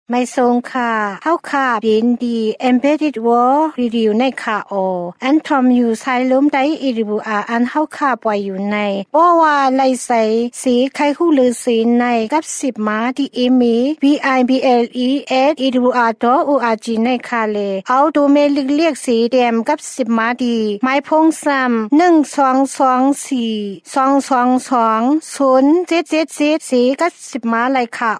ไม่ทรงค่ะเฮาค่ะยินดี Embedded World Review ในค่ะอันทอมอยู่ไซลมได้อีริบูอันเฮาค่ะปล่อยอยู่ในบ่ว่าไลใสสีไข่ฮู้ลือสีในกับ10มาที่อีมี bibles@iribua.org ในค่ะเลเอาดูเมลิกเรียกสีแดมกับ10มาดีไม้พงซ้ำ1224 222 0777สีกับ10มาเลยค่ะ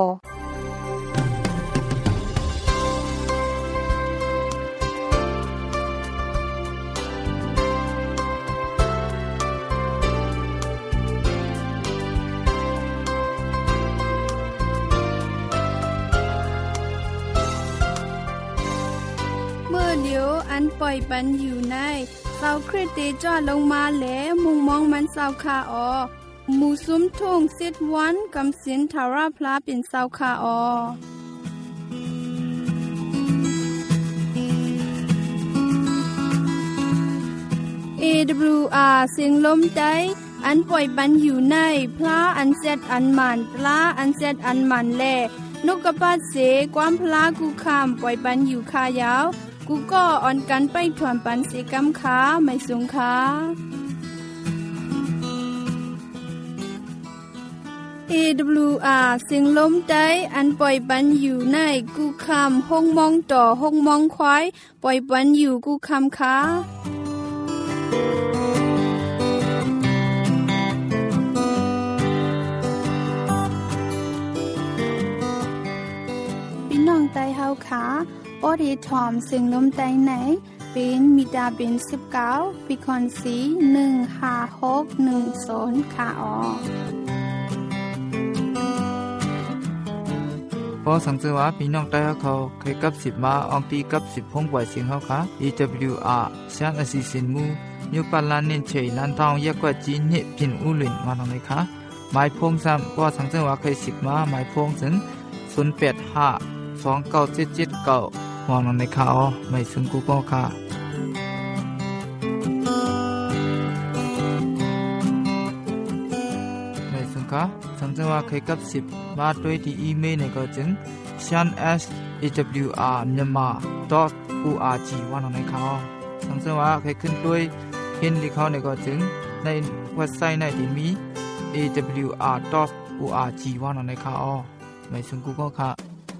เมื่อเดียวอันปล่อยปันอยู่ในเสาคริสติจอดลงมาแล้วมุงมองมันเสาคาหมู่ซุ้มทุ่งซิดวันกำสินทาราพลาเป็นเสาคาAWR เสียงลมใจอันปล่อยปันอยู่ในพระอันเซตอันมันปลาอันเซตอันมันแลนกกระปาดเสความพลากูคำปล่อยปันอยู่คายาวกูก็อ่อนกันไปถวนปันเสกำขาไม่สูงขาAWR เสียงลมใจอันปล่อยปันอยู่ในกูคำห้องมองต่อห้องมองควายปล่อยปันอยู่กูคำขาพี่น้องไตเฮาขาปอดีทอมเสียงลมใจไหนเป็นมิดาเป็น19ปีคอนสี15610ค่ะพอสังเกตว่าพี่น้องได้เขาเคยกับ10มาอองตีกับ10พงปล่อยเสียงเขาค่ะ EWR เสียงอสิสินมูยูปาลานินเชยนันทองยากว่าจีนิพินอุลินมาทางไหนคะหมายพงซ้ำพอสังเกตว่าเคย10มาหมายพงถึง08529779มองทางไหนคะไม่ซึ่งกูก็ค่ะไม่ซึ่งค่ะสังเกตว่าเคยกับ10มาด้วยที่อีเมลเนี่ยก็จึง sian@awrmyanmar.org ว่าทางไหนคะสังเกตว่าเคยขึ้นด้วยเห็นที่เขาเนี่ยก็จึงในเว็บไซต์ในที่มี awr.org ว่าทางไหนคะไม่ซึ่งกูก็ค่ะ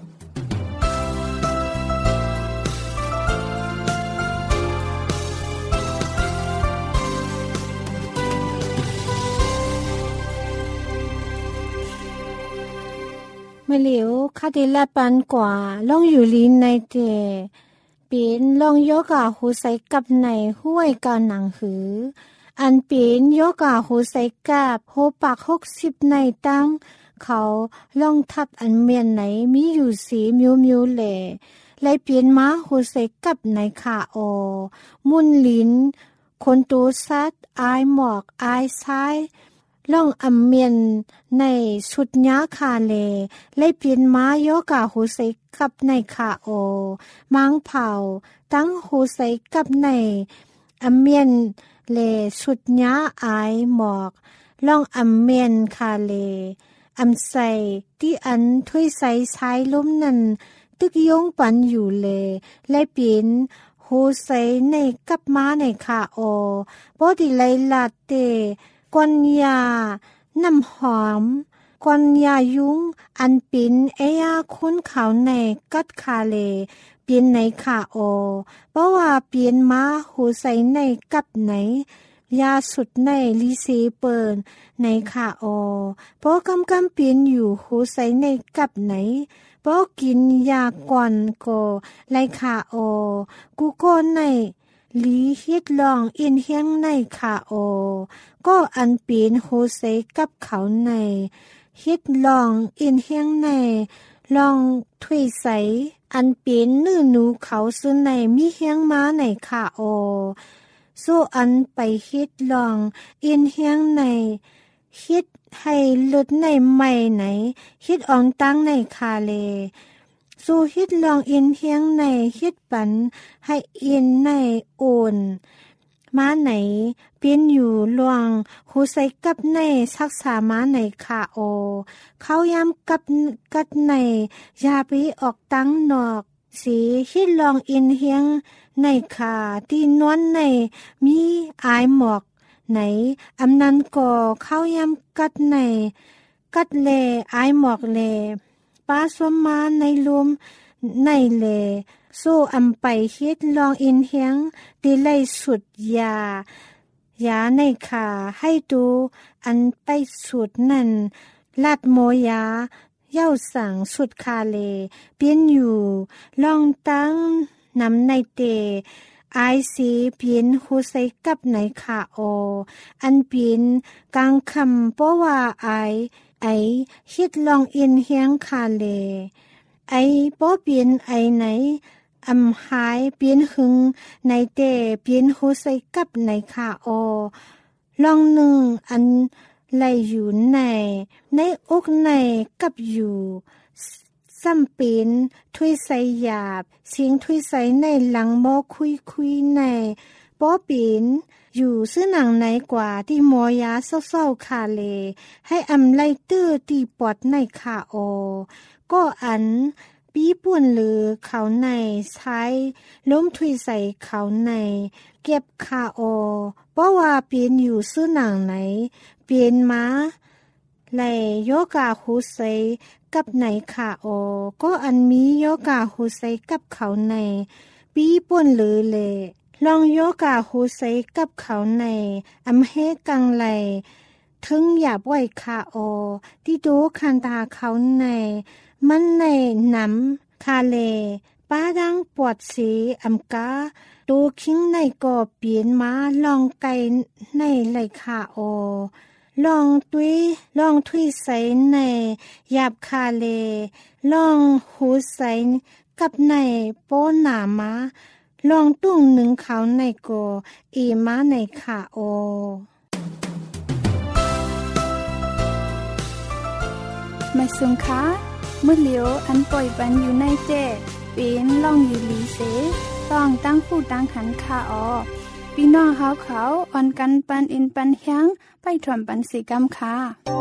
ไม่เหลียวคาดิลาปันกว่าล่องอยู่ลีนในเตเป็นล่องโยกาหูใสกับในห้วยกาหนังหืออันเป็นโยกาหูใสกับโหปาก60ในตั้งเขาล่องทับอันเมียนไหนมีอยู่สีมิวแหล่ไล่เปลี่ยนม้าหูใสกับในขามุนลิ้นคนตูซัดอายหมอกอายซ้ายล่องอำเมียนในสุดยาคาเลไล่เปลี่ยนม้าโยกาหูใสกับในขามังเผาตั้งหูใสกับในอำเมียนเลสุดยาอายหมอกล่องอำเมียนคาเลอำใส่ที่อันถ้วยใสใช้ล้มนั่นตึกยงปันอยู่เลยและเปลี่ยนหูใสในกับม้าในขาบอดีไลลาเตกวนยาน้ำหอมกวนยายุงอันเป็นคนขาวในกัดคาเลเปลี่ยนในขาเพราะว่าเปลี่ยนม้าหูใสในกับไหนยาสุดในลิเซเปิลในขาเพราะกำเปลี่ยนอยู่หูใสในกับไหนเพราะกินยาก่อนก็ไลขากูก็ในลีฮิตลองอินเฮียงในขาก็อันเป็นโฮเซกับเขาในฮิตลองอินเฮียงในลองถุยใสอันเป็นนื้อหนูเขาซื้อในมีเฮียงม้าในขาสู้อันไปฮิตลองอินเฮียงในฮิตให้ลดในใหม่ไหนฮิตอองตั้งในคาเลสู้ฮิตลองอินเฮียงในฮิตปันให้อินในโอนม้าไหนเป็นอยู่ลวงหูใส่กับในศักษาม้าไหนค่ะโอเขาย้ำกับกัดในยาไปออกตั้งนอกสีฮิตลองอินเฮียงในขาที่นวลในมีอายหมอกไหนอำนันก่อเข้าย้ำกัดในกัดเลอายหมอกเลป้าสวมมาในลุมในเลสู้อำไปฮิตลองอินเฮียงตีไล่สุดยาในขาให้ดูอันไปสุดนั่นลาดโมยาเย้าสั่งสุดคาเลเปียนอยู่ลองตั้งนำในเตไอซีเปียนหูใส่กับในขาโออันเปียนกลางคำเพราะว่าไอฮิตลองอินเฮียงคาเลไอป้อเปียนไอไหนอำหายเปียนหึงในเตเปียนหูใส่กับในขาโอลองหนึ่งอันไหลอยู่ในอกในกับอยู่ซ้ำเป็นถ้วยใส่หยาบเสียงถ้วยใส่ในหลังหม้อคุยในป้อเป็นอยู่ซื้อหนังไหนกว่าที่หมอยาเศร้าๆคาเลให้อำไลเตอร์ตีปอดในขาโอก็อันปีป่วนหรือเขาในใช้ล้มถุยใส่เขาในเก็บคาโอเพราะว่าเปลี่ยนอยู่ซื้อหนังไหนเปลี่ยนมาไหลโยกาหูใส่กับไหนคาโอก็อันมีโยกาหูใส่กับเขาในปีป่วนหรือเลลองโยกาหูใส่กับเขาในอำเฮกังไหลถึงอย่าบ่อยคาโอที่ดูคันตาเขาในมันในน้ำคาเลป้าดังปวดสีอำกาดูคิงในก่อเปลี่ยนมาลองไกในไหลคาโอลองทุยใสในหยาบคาเลลองหูใสกับในโป้หนามาลองตุ้งหนึ่งเขาในก่อมาในคาโอไม่สุงคะเมื่อเหลียวอันปล่อยปันอยู่ในเจเป็นล่องอยู่หลีเสต้องตั้งผู้ตั้งขันคาออพี่น้องเฮาเขาอ่อนกันปันอินปันเฮียงไปถ่วมปันสีกรรมค่ะ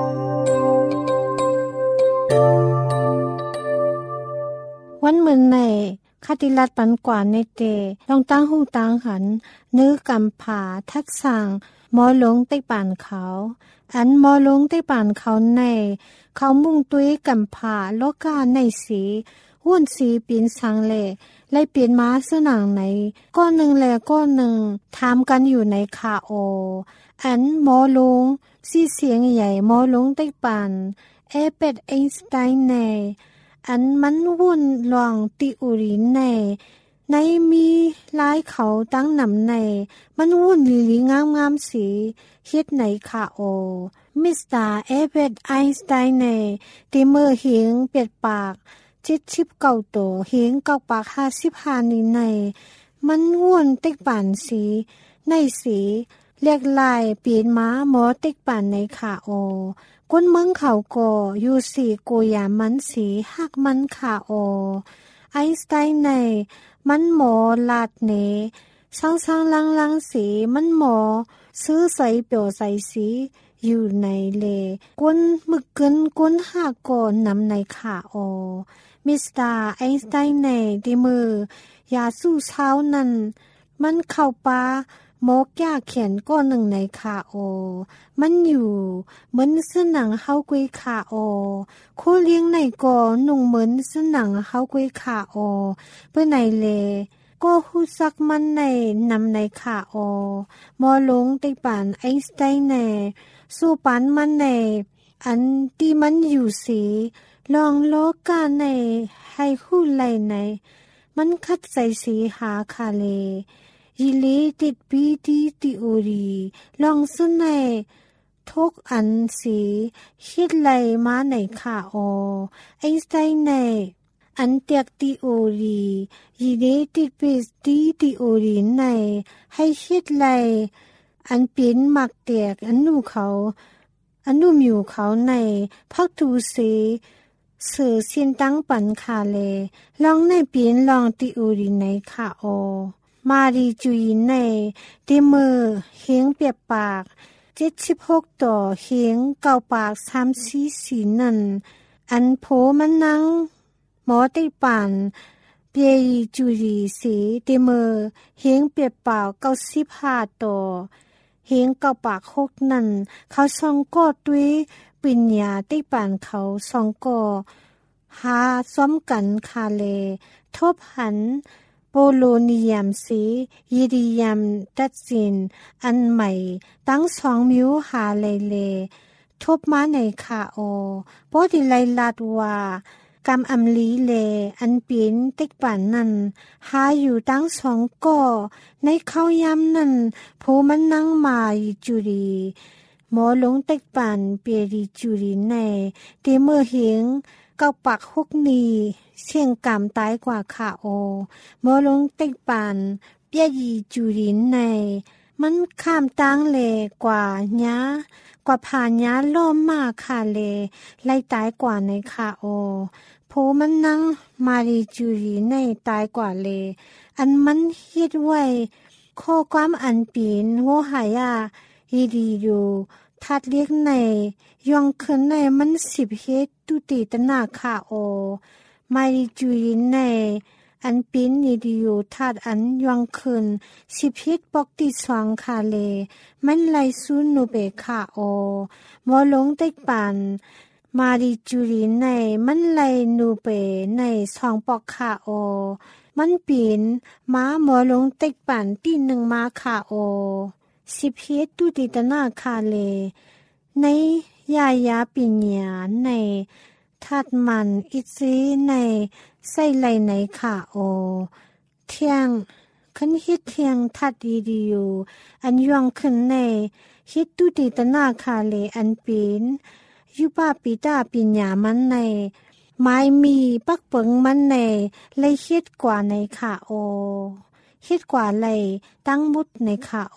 วันเหมือนในคติลัดปันกว่าในเตลองตั้งหูตั้งหันนื้อกำผาทัดสั่งหมอหลงใต้ป่านเขาอันหมอหลงใต้ป่านเขาในเขามุ่งตุ้ยกำผาโลกาในสีหุ่นสีปีนสังเล่ไล่เปลี่ยนม้าเสื้อหนังไหนก้อนหนึ่งแลก้อนหนึ่งถามกันอยู่ในคาโออันหมอหลงสีเสียงใหญ่หมอหลงใต้ป่านเป็ดไอน์สไตน์ในอันมันวุ่นลองติอุรินในมีลายเขาตั้งนำในมันวุ่นลีงามสีเฮ็ดในคาโอมิสเตอร์เบ็ดไอน์สไตน์ในตีมือเหียงเปียดปาก70เก่าโตเหียงเก่าปาก55นี้ในมันวุ่นติ๊กป่านสีในสีเรียกลายเปลี่ยนม้าหมอติ๊กป่านในคาโอก้นเมืองเขาก่ออยู่สีโกยามันสีหักมันขาโอไอน์สไตน์ในมันหมอลาดเนช่างลังสีมันหมอซื้อใส่เปียวใส่สีอยู่ในเลก้นมึกเกินก้นหักก่อนนำในขาโอมิสเตอร์ไอน์สไตน์ในดีมือยาสู้เช้านั้นมันเข้าป่าหมอกยาเขียนก้อนหนึ่งในคาโอมันอยู่เหมือนเสื้อหนังเฮากุยคาโอคู่เลี้ยงในก่อนุ่งเหมือนเสื้อหนังเฮากุยคาโอเพื่อในเลก็ฮู้ซักมันในนำในคาโอมอลงติป่านไอน์สไตน์ในสู้ปันมันในอันที่มันอยู่สีลองโลกาในให้คู่ไหลในมันคัดใส่สีหาคาเลยิลีติดปีติโอรีลองสุนในทุกอันสีคิดไหลมาในขาโอไอน์สไตน์ในอันเตียกติโอรียิลีติดปีติโอรีในให้คิดไหลอันเป็นหมักเตียกอันนูมิวเขาในพักตูสีสื่อเสียนตั้งปันคาเลลองในเปลี่ยนลองติโอรีในคาโอมารีจุยในดิมือเฮงเปียบปาก76ต่อเฮงเก่าปาก344นั่นอันโผมันนังหมอติปานเปียจุรีสีดิมือเฮงเปียบปาก95ต่อเฮงเก่าปาก6นั่นเขาส่องกอดด้วยปัญญาติปานเขาส่องกอหาซ้อมกันคาเลทบหันโปโลเนียมสียิริยมดัดสินอันใหม่ตั้ง2มิวหาเลทบมาในคาโอปอดิไลลาดว่ากำอำลีเลอันปีนติกป่านนั้นหาอยู่ตั้ง2ก่อในเข้ายำนั้นผู้มันนั่งมาจุรีหมอลงติกป่านเปียรีจุรีในเตเมื่อเหงเก้าปาก6นีเสียงกำตายกว่าขาโอหมอลงติกป่านเปียรีจุรีในมันข้ามตั้งเลกว่าญากว่าผ่านญาล้อมมาคาเลไล่ตายกว่าในคาโอผู้มันนั่งมารีจุรีในตายกว่าเลอันมันฮิดไว้ข้อความอันปีนโงหายาฮีดีอยู่ทัดเรียกในยองขึ้นในมัน10เฮ็ดตุติตนาคาโอมารีจุรีในอันปีนฮีดีอยู่ทัดอันยองขึ้น10เฮ็ดปกติ2คาเลมันไลซูนูเบคาโอมอลงติกปานมารีจูรีในมันไลนูเปใน2ปอกคาโอมันปีนม้าหมอลงติกป่านที่1มาคาโอ10เฮ็ดตุติตนาคาเลในยายาปิญญาในทัดมันอิซีในใส่ไหลในคาโอเที่ยงขันฮิตเทียงทัดดีอยู่อันย่องขึ้นในฮิตตุติตนาคาเลอันปีนยุบาปิตาปิญญามันในไม้มีปักเปิงมันในเลยฮิตกว่าในคาโอฮิตกว่าเลยตั้งมุดในคาโอ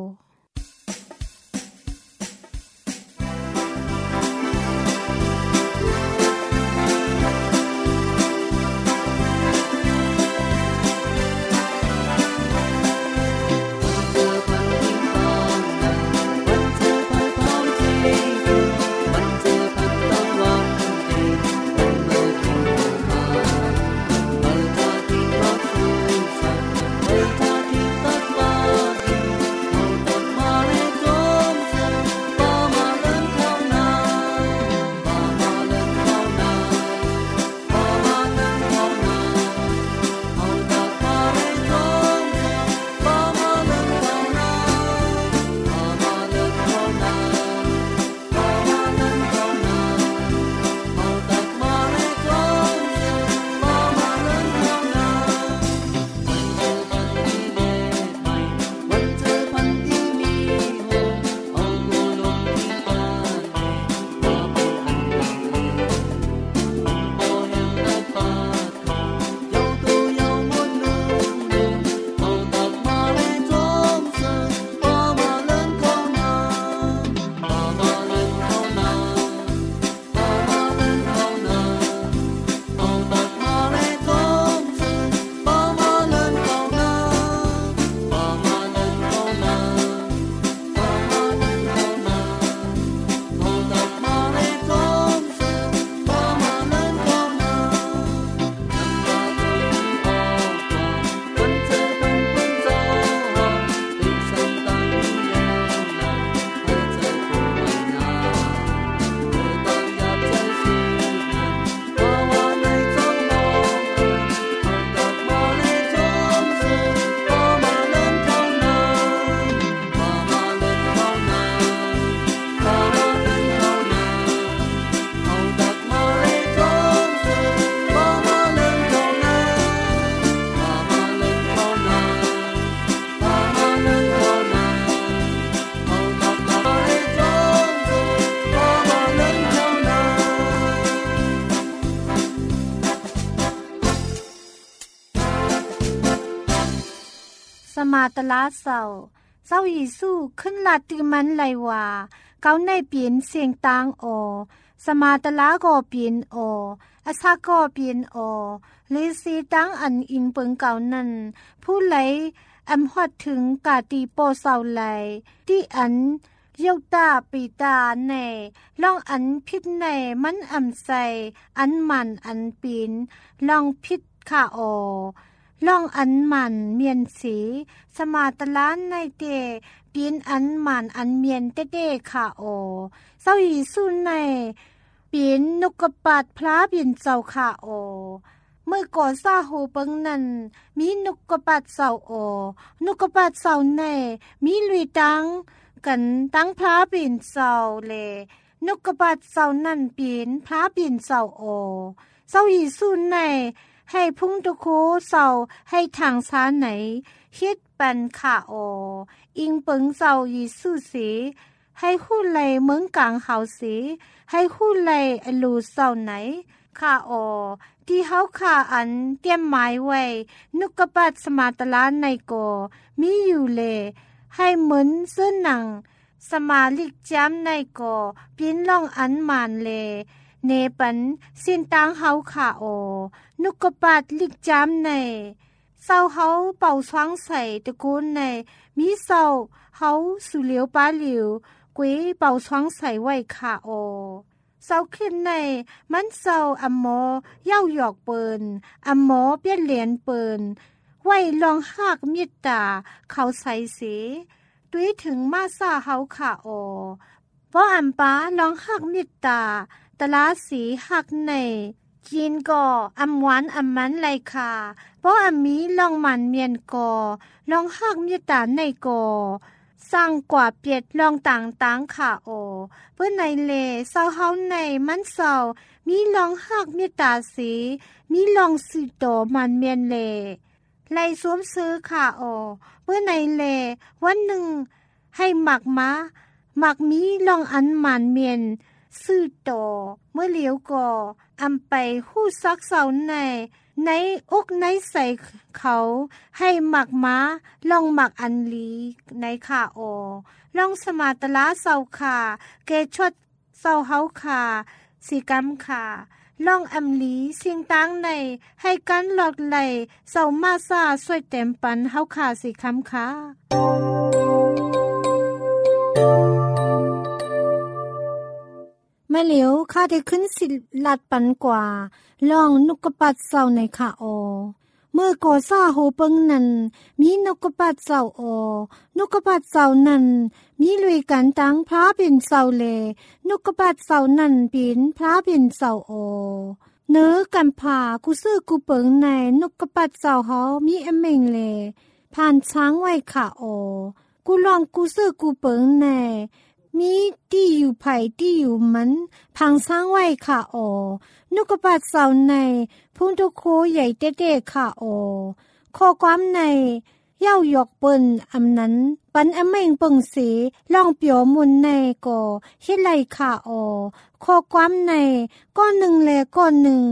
มาตลาเศร้าอีสู้ขึ้นลาติมันไหลว่าเกาในเปลี่ยนเสียงตางอสมาตลาก็เปลี่ยนออาซาก็เปลี่ยนเลซีตังอันอิงเปิงเก่านั้นผู้ไหลอำฮอดถึงกาตีโปเศร้าไหลที่อันเยาตาปีตาในลองอันพิษในมันอำใสอันมันอันปีนลองพิษขาลองอันมันเมียนสีสมาตลานในเตปีนอันมันอันเมียนเตเตขาเศร้าอีสู้ในปีนนกกระปัดพระเปลี่ยนเจ้าขาเมื่อก่อซาโฮเปิงนั้นมีนกกระปัดเศร้านกกระปัดเศร้าในมีลุยตังกันตั้งพระเปลี่ยนเศร้าเลนกกระปัดเศร้านั่นเปลี่ยนพระเปลี่ยนเศร้าเศร้าอีสู้ในให้พุ่งตะโคเศร้าให้ทางซ้าไหนเฮ็ดปันขาอิงเปิงเศร้าอีสู้สีให้คู่ไหลเมืองกลางเฮาสีให้คู่ไหลอลูเศร้าไหนขาที่เฮาขาอันเตรียมหมายไว้นุกกระปัดสมาตลานในก่อมีอยู่เลให้เหมือนเสื้อหนังสมาลิกจำในก่อปีนล่องอันมานเลเนปันสินตางเฮาขานุกกระปัดลิกจำในเศร้าเฮาเป่าสว่างใส่ตะโกนในมีเศร้าเฮาสุเหลียวปาเหลียวกุ้ยเป่าสว่างใส่ไว้ขาเศร้าขึ้นในมันเศร้าอัมหมอเย้าหยอกเปินอัมหมอเปี้ยนเหรียญเปินไว้ลองหากมิตาเขาใส่เสตุ้ยถึงมาซาเฮาขาเพราะอัมป้าลองหากมิตาตะลาสีหักในจีนก่ออัมหวานอัมมันไลคาเพราะอัมมีลองมันเมียนก่อลองหักมิตาในก่อสร้างกว่าเปียดลองต่างต่างขาเพื่อในเลเศร้าเฮาในมันเศร้ามีลองหักมิตาสีมีลองสืโตมันเมียนเลไล่สวมซื้อขาเพื่อในเลวันหนึ่งให้หมักมีลองอันมันเมียนซื้อโตเมื่อเหลียวก่ออำไปหู้ซักเศร้าในอกในใส่เขาให้หมักลองหมักอันลีในขาลองสมาตลาเศร้าขาเกชดเศร้าเฮาขาสีกำขาลองอำลีเสียงตั้งในให้กันหลอดไหลเศร้ามาซาสวยเต็มปันเฮาขาสีคำขาแม่เหลียวข้าได้ขึ้นสิลัดปันกว่าลองนกกระปัดเศร้าในขาเมื่อก่อซาโฮเปิงนั้นมีนกกระปัดเศร้านกกระปัดเศร้านั้นมีลุยกันตั้งพระเป็นเศร้าเลนกกระปัดเศร้านั้นเป็นพระเป็นเศร้าเนื้อกันผ่ากูซื้อกูเปิงในนกกระปัดเศร้าเฮามีอเมงเลผ่านช้างไว้ขากูลองกูซื้อกูเปิงในมีที่อยู่ไผ่ที่อยู่มันพังสร้างไว้ค่ะนกกระปัดเสาในพุ่งทุกโคใหญ่เต้ๆค่ะข้อความในเย้าหยอกเปิ้นอำนั้นปันอเมงเปิงสีลองเปียวมุนในก่อเฮ็ดไหลค่ะข้อความในก้อนหนึ่งแลก้อนหนึ่ง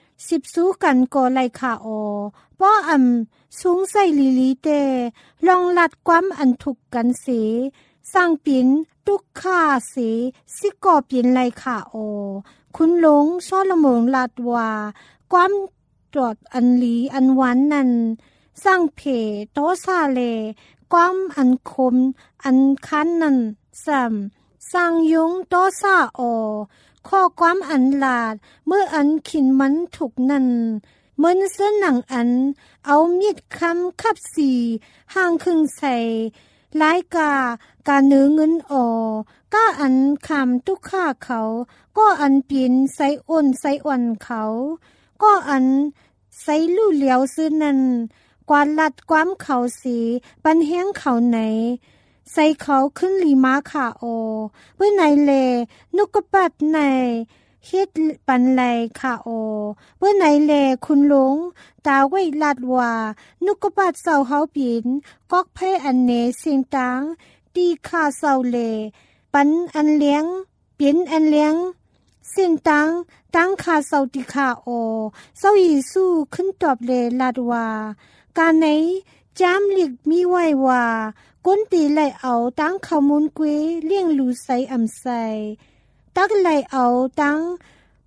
10สู้กันก่อไหลค่ะป้อสูงใส่ลีเตลองลัดความอันถูกกันสีสร้างปิ่นตุกข่าสีสิก่อปิ่นไลค่ะคุณหลงซ้อละมงลาดว่าความตรอดอันลีอันหวานนั้นสร้างเพโตซาเลความอันคมอันคันนั้นสร้างยงโตซาข้อความอันลาดเมื่ออันขินมันถูกนั้นเหมือนเส้นหนังอันเอามีดคำคับสีห่างครึ่งใส่หลายการเนื้อเงินก้าอันคำตุกข่าเขาก็อันปีนใส่อ้นใส่อ่อนเขาก็อันใส่ลู่เหลียวซื้อนั้นกวาดลัดความเขาสีปันแห้งเขาไหนใส่เขาขึ้นลีม้าขาเพื่อไหนเลนกกระปัดในเฮ็ดปันไลค่ะเพื่อไหนแลคุณหลงตาไว้ลาดว่านุกกระปัดเศร้าเฮาปินกอกไผอันเนเสียงตังตีค่าเศร้าเลปันอันเลี้ยงปินอันเลี้ยงเสียงตังค่าเศร้าติค่าเศร้าอีสู้ขึ้นตอบเลลาดว่าการไหนจามหลีกมีไว้ว่าก้นตีไหลเอาตั้งเขามูลเกวเลี้ยงลูใสอำใสตักไหลเอาตั้ง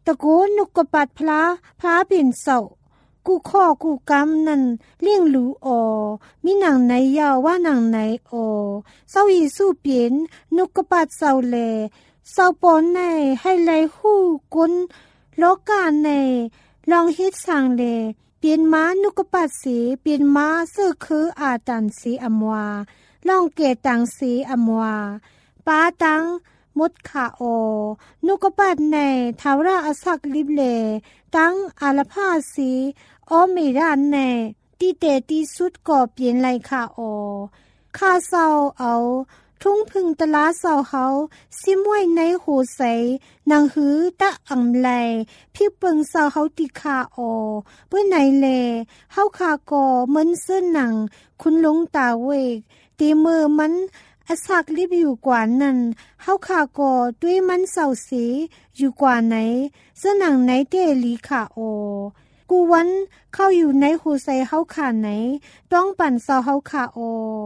ตะโกนนุกกปัดพระเป็นเศร้ากูข้อกูกำนั่นเลี้ยงหลูออมีหนังไหนยาวว่าหนังไหนออเศร้าอีสู้เปลี่ยนนุกกปัดเศร้าแลเศร้าปอนในให้ไหลหู้กุนโลกาในลองเฮ็ดสร้างแลเปลี่ยนม้านุกปัดสีเปลี่ยนม้าซื้อคืออาตันสีอำวาลองเกตังสีอำวาป้าตังมดขาโอนุกปัดในทาวราอสักลิบเลตั้งอาลภาสีออเมรานในตีเตตีสุดก่อเปลี่ยนไรขาโอข้าเศร้าเอาทุ่งพึ่งตะลาเศร้าเฮาซิมไว้ในหูใสนางหือตะอ่ำไหลพี่เปิงเศร้าเฮาติขาโอเพื่อไหนเลเฮาคาก่อเหมือนเสื้อหนังคุณลงตาเวกตีมือมันอสักลิบอยู่กว่านั้นเฮาคาก่อด้วยมันเศร้าสีอยู่กว่าไหนเสื้อหนังไหนเตลีขาโอกูวันเข้าอยู่ในหูใสเฮาขาไหนต้องปั่นเศร้าเฮาขาโอ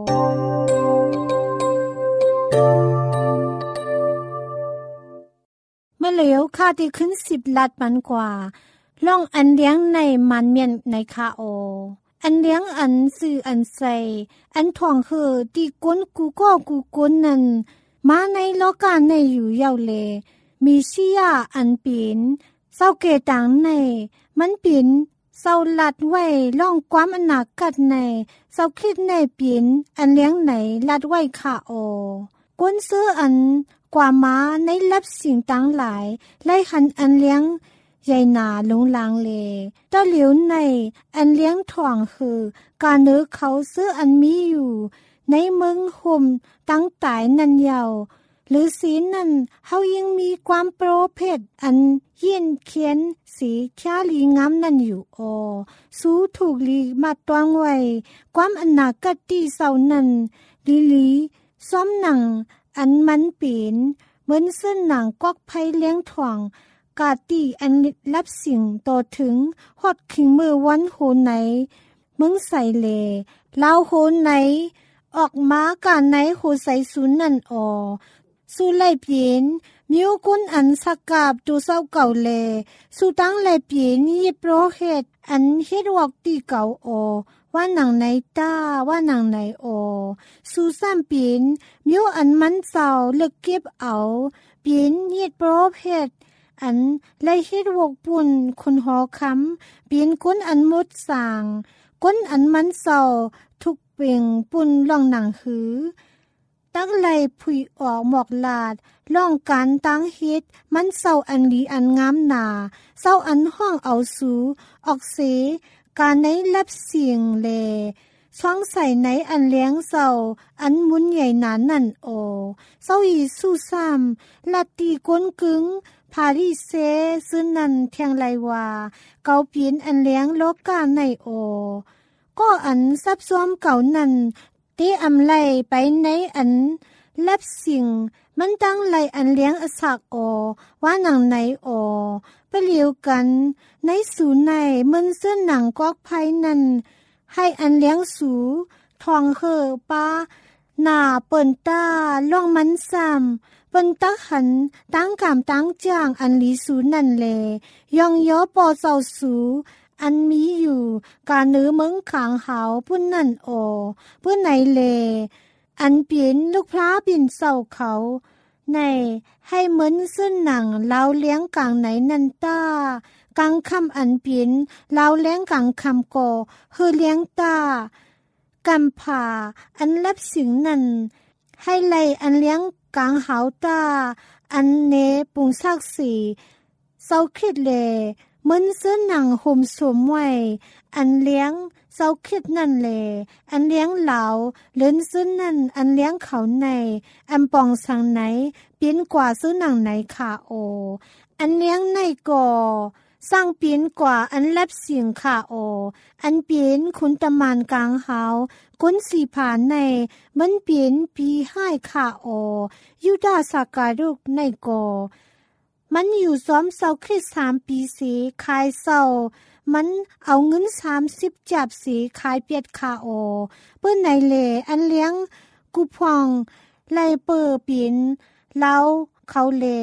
เมื่อเหลียวข้าที่ขึ้น10 ลัดมันกว่าล่องอันเลี้ยงในมันเมียนในคาโออันเลี้ยงอันสื่ออันใสอันท่องเฮอที่ก้นกูก็กูก้นนั้นมาในโลกาในอยู่ยาวเลมีชียาอันปีนเศร้าเกตังในมันปีนเศร้าลัดไว้ล่องความอนากัดในเศร้าคิดในปีนอันเลี้ยงไหนลัดไว้คาโอก้นซื้ออันกว่าม้าในรับสิ่งต่างหลายไล่หันอันเลี้ยงใหญ่หนาลงลางเลต้าเหลียวในอันเลี้ยงถ่วงคือการเนื้อเขาซื้ออันมีอยู่ในเมืองห่มตั้งตายนันยาวหรือสีนั่นเฮายังมีความโปรเพศอันเยี่ยนเขียนสีชาลีงามนั่นอยู่ออสู้ถูกลีมาตวงไว้ความอนาคตที่เศร้านั้นลีซ้อมหนังอันมันปีนเหมือนเส้นหนังกอกไผ่เลี้ยงถ่วงกาตีอันรับสิ่งต่อถึงฮอดขิงมือวันโหไหนมึงใส่เลลาวโหไหนออกมากาไหนโหใส่ศูนย์นั่นออสู้ไล่เปลี่ยนมิวกุนอันสักกาบดูเศร้าเก่าเลสู้ตั้งไล่เปลี่ยนยิบโรเฮ็ดอันเฮ็ดวอกตีเก่าออว่าหนังไหนตาว่าหนังไหนโอสู้ซ้ำเปลี่ยนมิวอันมันเศร้าเลิกเก็บเอาเปลี่ยนยิบโรเฮ็ดอันไล่เฮ็ดวอกปุ่นคนหอคำเปลี่ยนก้นอันมดสางก้นอันมันเศร้าทุกเป่งปุ่นล่องหนังหือตั้งไล่ผุยออกหมอกลาดล่องการตั้งเฮ็ดมันเศร้าอันดีอันงามหนาเศร้าอันห้องเอาสูออกเสการในรับเสียงแลช่องใส่ในอันเลี้ยงเศร้าอันมุนใหญ่หนานั่นโอเศร้าอีสู้ซ้ำลัดตีก้นกึงพาริเซซึ่งนันเทียงไรว่าเกาเปลี่ยนอันเลี้ยงโลกาในโอก็อันซับซ้อมเก่านั่นเตอำไลไปในอันลับสิ่งมันตั้งไลอันเลี้ยงอสักโอว่าหนังไหนโอไปเลียวกันในสูในมันเสื้อหนังกอกไผ่นั่นให้อันเลี้ยงสูทองเฮอป้าหน้าเปิ่นตาล่องมันซ้ำเปิ้นตักหันตั้งกามตั้งจ้างอันลีสูนั่นแลยองย้อปอเศร้าสูอันมีอยู่การเนื้อเมืองขางหาวพุ่นนั่นโอเพื่อไหนเลอันเปลี่ยนลูกพระบินเศร้าเขาในให้เหมือนซึ่นหนังเล้าเลี้ยงกลางไหนนันตากลางคำอันเปลี่ยนเล้าเลี้ยงกลางคำก่อเฮอเลี้ยงตากำผ่าอันรับสิ่งนั้นให้ไล่อันเลี้ยงกลางหาวตาอันเนปุงซักสีเศร้าคิดเลเหมือนเสื้อหนังห่มสวมไว้อันเลี้ยงเศร้าคิดนั่นแลอันเลี้ยงเหลาเลินซื้อนั่นอันเลี้ยงเขาในอันปองสังไหนเปลี่ยนกว่าซื้อหนังไหนขาโออันเลี้ยงในก่อสร้างเปลี่ยนกว่าอันรับเสียงขาโออันเปลี่ยนคุณตะมานกลางหาวก้นสีผานในมันเปลี่ยนปีให้ขาโอยูดาสากาลุกในก่อมันอยู่ซ้อมเศร้าคริส3 ปีสีขายเศร้ามันเอาเงิน30 จับสีขายเปียดคาโอเปิ้นไหนเลอันเลี้ยงกุพองไล่เปอเปลี่ยนเล้าเขาเล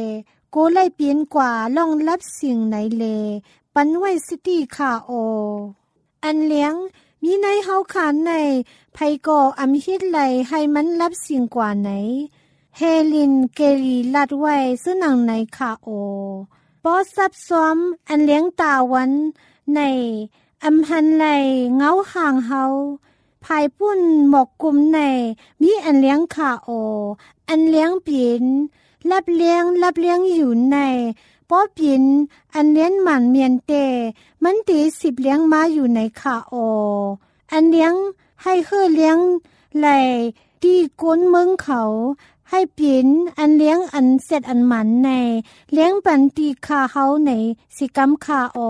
โกไล่เปลี่ยนกว่าล่องรับสิ่งไหนเลปันไว้สติขาโออันเลี้ยงมีในเฮาขานในไผก่ออำฮิตไหลให้มันรับสิ่งกว่าไหนเฮลินเกลีลัดไว้ซึ่งหนังในขาโอปอซับซ้อมอันเลี้ยงตาวันในอำหันไหลเงาห่างเฮาภายปุ่นหมอกกลุ่มในมีอันเลี้ยงขาโออันเลี้ยงเปลี่ยนรับเลี้ยงอยู่ในป้อปินอันเลี้ยงหมันเมียนเตมันตี10เลี้ยงมาอยู่ในขาโออันเลี้ยงให้เฮือเลี้ยงไหลที่ก้นเมืองเขาให้เปลี่ยนอันเลี้ยงอันเสร็จอันหมันในเลี้ยงปันตีคาเฮาในสิกรรมขาโอ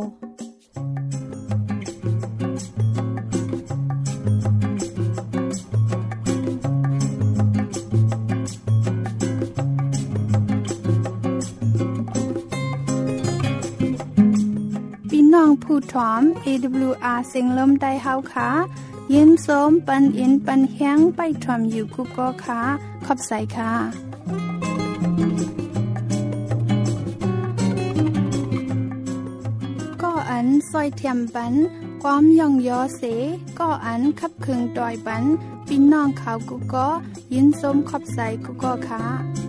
น้องผู้ถอม AWR เสียงลมใต้เฮาค่ะยิ้มโสมปันอินปันแห้งไปถอมอยู่กุก็ค่ะขอบใส่ค่ะก็อันซอยเทียมปันความย่องยอเสก็อันขับเคืองดอยปันพี่น้องเขากุก็ยินโสมขอบใส่กุก็ค่ะ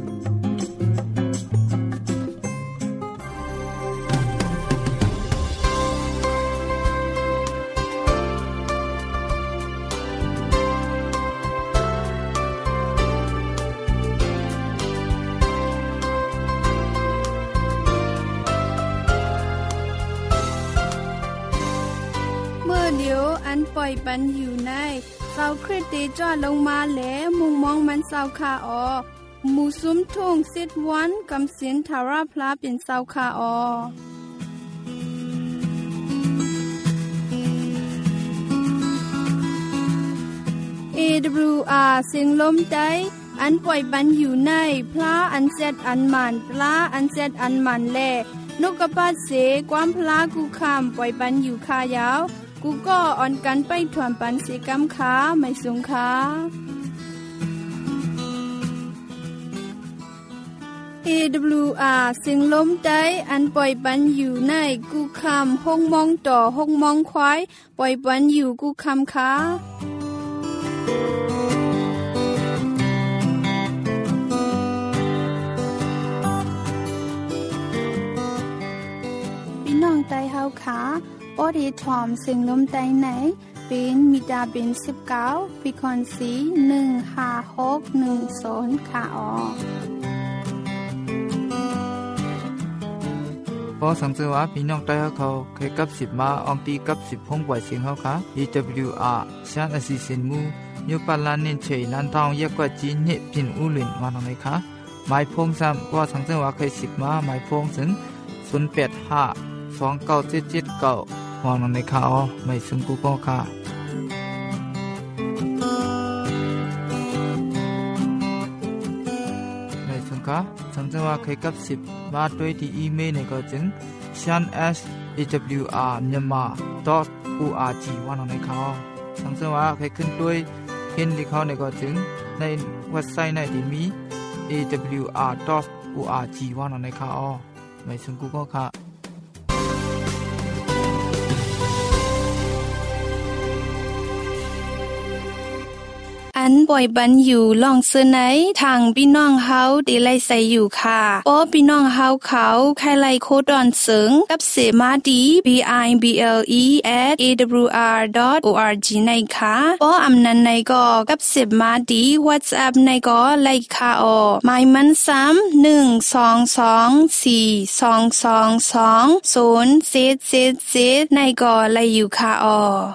ปล่อยปันอยู่ในเสาคริสเตจอดลงมาแล้วมุงมองมันเสาคาออหมู่ซุ้มทุ่งสิทวันกำสินทาราพลาเป็นเสาคาออAWR เสียงลมใจอันปล่อยปันอยู่ในพระอันเซตอันมันปลาอันเซตอันมันแลนกกระปาดเสความพลากูคำปล่อยปันอยู่คายาวกูก็อ่อนกันไปถ่วมปันสิกรรมขาไม่สูงขาAWR เสียงลมใจอันปล่อยปันอยู่ในกูคำห้องมองต่อห้องมองควายปล่อยปันอยู่กูคำขาพี่น้องใจเฮาขาปอดีทอมเสียงลมใจไหนเป็นมิดาเป็น19ปีคอนสี15610ค่ะออพอสังเกตว่าพี่น้องใต้เขาเคยกับ10มาอองตีกับ10ห้องปล่อยเสียงเฮาค่ะ EWR ชานอสิสินมูยูปาลานินเฉยนันทองเยกว่าจีนเนพินอูหลินมาหน่อยค่ะหมายพงซ้ำว่าสังเกตว่าเคย10มาหมายพงถึง085297779วางลงในข่าวไม่ซึ่งกูก็ค่ะไม่ซึ่งค่ะสังเกตว่าเคยกับ10มาด้วยที่อีเมลในก็จึง shanshawr.myanmar.org วางลงในข่าวสังเกตว่าเคยขึ้นด้วยเห็นที่เขาในก็จึงในเว็บไซต์ในที่มี awr.org วางลงในข่าวไม่ซึ่งกูก็ค่ะอันป่อยบันอยู่ลองเสื้อไหนทางพี่น้องเฮาได้ไล่ใส่อยู่ค่ะป้อพี่น้องเฮาเขาใครไล่โคดอนเสิงกับเสมาดี bible@awr.org ในค่ะป้ออำนันในก็กับเสมาดี WhatsApp ในก็ไล่ค่ะออหมายมันซ้ำ12242220777ในก็ไล่อยู่ค่ะออ